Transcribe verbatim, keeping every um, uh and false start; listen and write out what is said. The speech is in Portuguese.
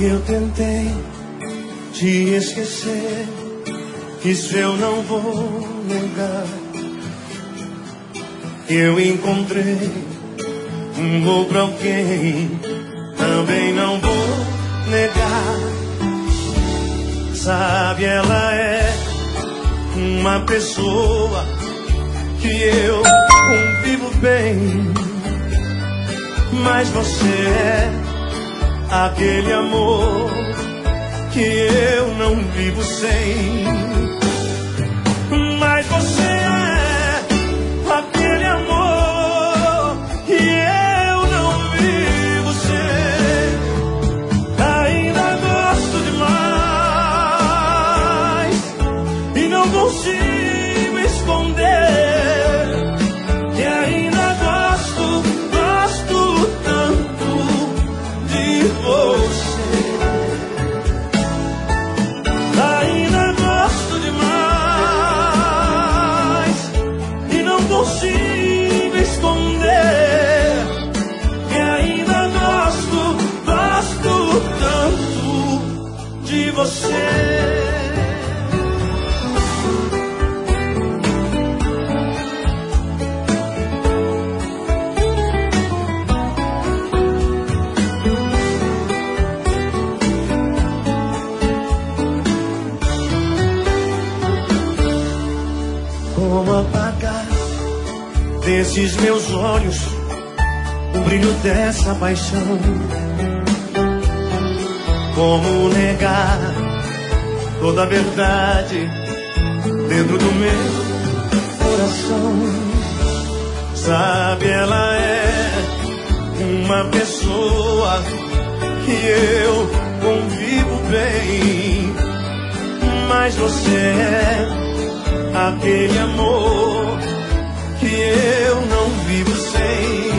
eu tentei te esquecer, isso eu não vou negar. Eu encontrei um outro alguém, também não vou negar. Sabe, ela é uma pessoa que eu convivo bem, mas você é aquele amor que eu não vivo sem. Mas você é aquele amor que eu não vivo sem. Ainda gosto demais e não consigo esconder que ainda gosto, gosto tanto de você. Ainda gosto demais e não consigo esconder que ainda gosto, gosto tanto de você. Como apagar desses meus olhos o brilho dessa paixão? Como negar toda a verdade dentro do meu coração? Sabe, ela é uma pessoa que eu convivo bem, mas você é aquele amor que eu não vivo sem.